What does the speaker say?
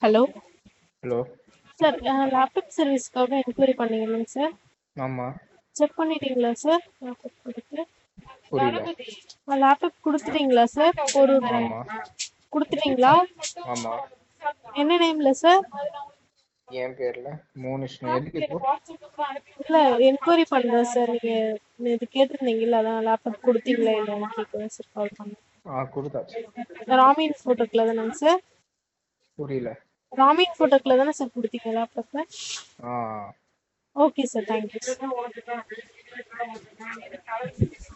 Hello hello sir, laptop சர்வீஸ்க்காக enquiry பண்ணீங்கல்லைங்க sir? ஆமாம். செக் பண்ணிட்டீங்களா சார்? லேப்டாப் கொடுத்து புரியல. லேப்டாப் கொடுத்துட்டீங்களா சார்? ஒரு ஆமாம் கொடுத்துட்டீங்களா? ஆமாம். என்ன நேம்ல சார்? என் பேரில் மோனிஷ்னு. எதுக்கு இப்போ? இல்லை, என்கொயரி பண்ணுறேன் சார். நீங்கள் இது கேட்டிருந்தீங்கல்ல, அதான் லேப்டாப் கொடுத்தீங்களா இல்லைன்னு கேட்குறேன் சார். கால் பண்ணேன். கொடுத்தாச்சு. ராமின் ஃபோட்டோக்கில் தானேங்க சார்? புரியல. ராமின் ஃபோட்டோக்கில் தானே சார் கொடுத்தீங்க லேப்டாப்பை? ஆ ஓகே சார், தேங்க்யூ சார்.